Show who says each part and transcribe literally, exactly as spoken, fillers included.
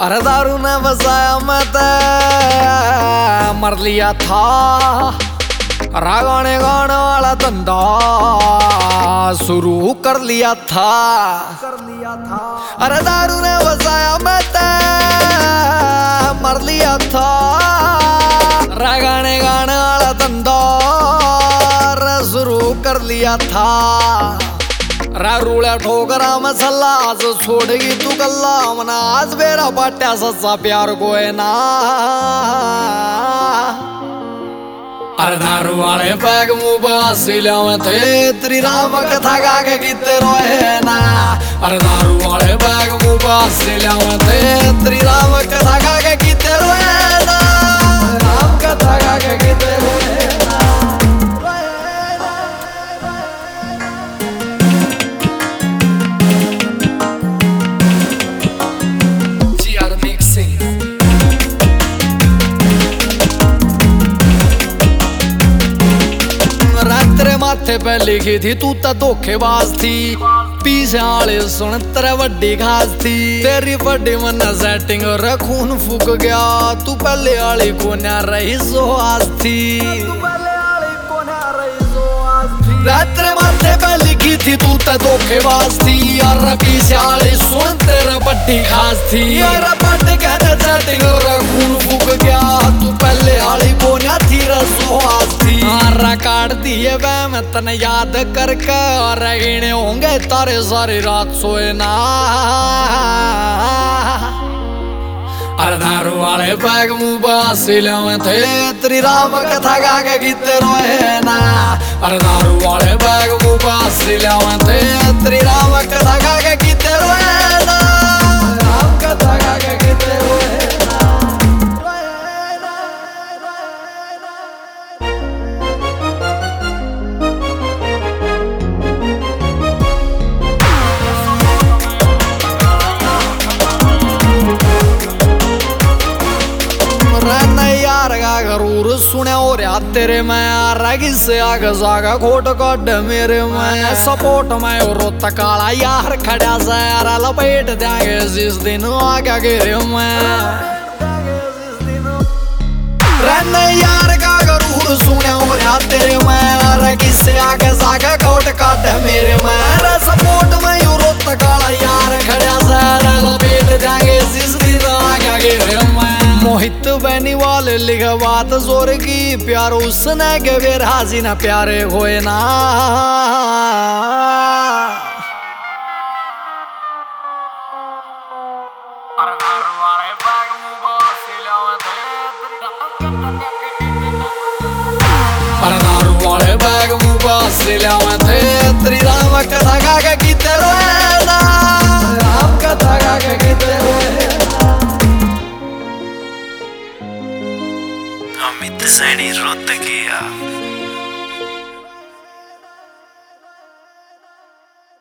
Speaker 1: अरे दारू ने बसाया मैं ते मर लिया था। रागाने गाने वाला धंधा शुरू कर लिया था कर लिया था अरे दारू ने बसाया मैं ते मर लिया था। रागाने गाने वाला धंधा शुरू कर लिया था। रा रूड़ा ठोकरा मसला आज छोड़ेगी तू गल्ला मना आज मेरा बाट्या सच्चा प्यार को है ना। अरे दारू वाले बैग मुँह सिला में थे तेरी राम कथा गा के गीते रोए ना। अरे दारू वाले बैग मुँह सिला में थे तेरी राम कथा गा के गीते रोए ना। राम कथा गा के गीते रोए ना। माथे पे लिखी थी तू तो धोखेबाज थी पीछे आले सुन तेरे वड्डी घास थी। तेरी वड्डी मन सेटिंग और खून फूक गया तू पहले आली को ना रही सो आज थी। तेरे माथे पे लिखी थी तू तो धोखेबाज थी और पीछे आले सुन तेरे वड्डी घास थी। यार वड्डी कहने सेटिंग और खून फूक गया तू पहले आली को ना थी रसो आज थी। काट दिए वे मैं तने याद करके और गिने होंगे तारे सारी रात सोए ना। अरे दारू वाले बैग मुँह सिले में थे तेरी राम कथा गा के गीते रोए ना। अरे दारू वाले बैग मुँह सिले में थे तेरी राम कथा गा के गीते रोए ना। राम कथा गा के गीते रोए ना। जरूर सुने हो रहा तेरे मैं रगी से आगे जागा खोट कट मेरे मैं सपोर्ट में रोता काला यार खड़ा सारा लपेट देंगे जिस दिन आगे गिरे मैं रहने यार का जरूर सुने हो रहा तेरे मैं रगी से आगे जागा खोट कट मेरे मैं सपोर्ट में रोता काला यार खड़ा सारा लपेट देंगे जिस दिन आगे गिरे मैं। मोहित बहनी वाले लिखा बात जोर की प्यार उसने के बेर हाजी ना प्यारे होए ना। अरे दारू वाले बैग मुँह सिला में थे तेरी राम कथा गा के गीते रोए ना। राम कथा गा के गीते रोए ना।
Speaker 2: अमित सैनी रोहतकी।